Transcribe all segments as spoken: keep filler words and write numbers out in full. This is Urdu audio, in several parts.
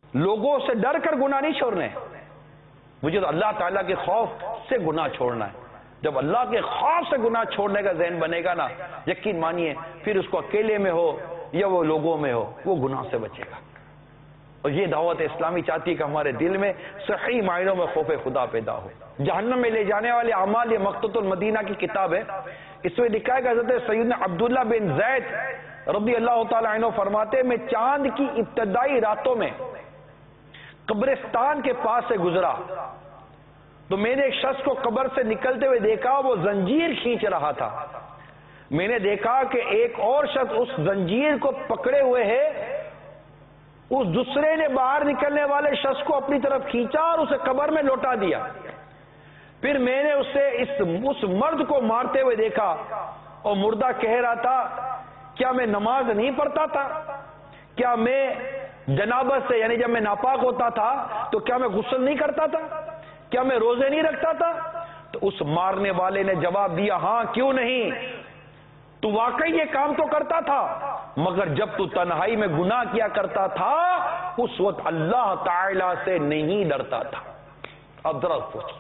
لوگوں سے ڈر کر گناہ نہیں چھوڑنے، مجھے تو اللہ تعالیٰ کے خوف سے گناہ چھوڑنا ہے۔ جب اللہ کے خوف سے گناہ چھوڑنے کا ذہن بنے گا نا، یقین مانیے پھر اس کو اکیلے میں ہو یا وہ لوگوں میں ہو، وہ گناہ سے بچے گا۔ اور یہ دعوت اسلامی چاہتی ہے کہ ہمارے دل میں صحیح معنوں میں خوف خدا پیدا ہو۔ جہنم میں لے جانے والے اعمال، یہ مقتۃ المدینہ کی کتاب ہے، اس میں لکھا ہے کہ حضرت سیدنا عبداللہ بن زید رضی اللہ تعالی عنہ فرماتے ہیں، میں چاند کی ابتدائی راتوں میں قبرستان کے پاس سے گزرا تو میں نے ایک شخص کو قبر سے نکلتے ہوئے دیکھا، وہ زنجیر کھینچ رہا تھا۔ میں نے دیکھا کہ ایک اور شخص اس زنجیر کو پکڑے ہوئے ہے، اس دوسرے نے باہر نکلنے والے شخص کو اپنی طرف کھینچا اور اسے قبر میں لوٹا دیا۔ پھر میں نے اسے اس اس مرد کو مارتے ہوئے دیکھا اور مردہ کہہ رہا تھا، کیا میں نماز نہیں پڑھتا تھا؟ کیا میں جنابت سے یعنی جب میں ناپاک ہوتا تھا تو کیا میں غسل نہیں کرتا تھا؟ کیا میں روزے نہیں رکھتا تھا؟ تو اس مارنے والے نے جواب دیا، ہاں کیوں نہیں، تو واقعی یہ کام تو کرتا تھا، مگر جب تو تنہائی میں گناہ کیا کرتا تھا اس وقت اللہ تعالی سے نہیں ڈرتا تھا۔ اب ذرا سوچیں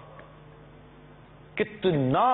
کتنا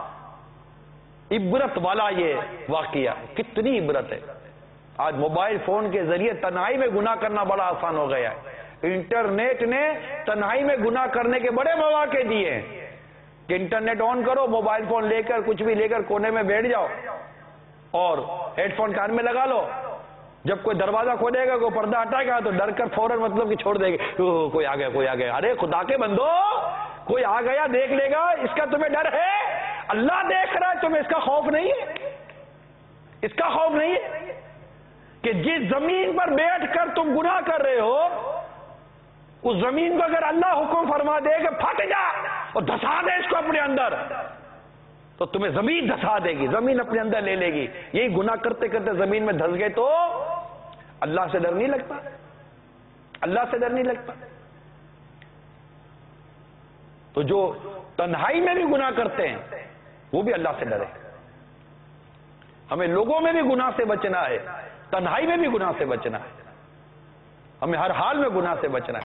عبرت والا یہ واقعہ ہے، کتنی عبرت ہے۔ آج موبائل فون کے ذریعے تنہائی میں گناہ کرنا بڑا آسان ہو گیا ہے۔ انٹرنیٹ نے تنہائی میں گناہ کرنے کے بڑے مواقع دیے ہیں کہ انٹرنیٹ آن کرو، موبائل فون لے کر کچھ بھی لے کر کونے میں بیٹھ جاؤ اور ہیڈ فون کان میں لگا لو، جب کوئی دروازہ کھولے گا، کوئی پردہ ہٹائے گا تو ڈر کر فوراً مطلب کہ چھوڑ دے گی، کوئی آ گیا کوئی آ گیا۔ ارے خدا کے بندو، کوئی آ گیا دیکھ لے گا، اس کا تمہیں ڈر ہے؟ اللہ دیکھ رہا ہے، تمہیں اس کا خوف نہیں ہے؟ اس کا خوف نہیں ہے کہ جس زمین پر بیٹھ کر تم گناہ کر رہے ہو، اس زمین کو اگر اللہ حکم فرما دے کہ پھٹ جا اور دھسا دے اس کو اپنے اندر، تو تمہیں زمین دھسا دے گی، زمین اپنے اندر لے لے گی۔ یہی گناہ کرتے کرتے زمین میں دھس گئے تو اللہ سے ڈر نہیں لگتا؟ اللہ سے ڈر نہیں لگتا؟ تو جو تنہائی میں بھی گناہ کرتے ہیں وہ بھی اللہ سے ڈرے۔ ہمیں لوگوں میں بھی گناہ سے بچنا ہے، تنہائی میں بھی گناہ سے بچنا ہے، ہمیں ہر حال میں گناہ سے بچنا ہے۔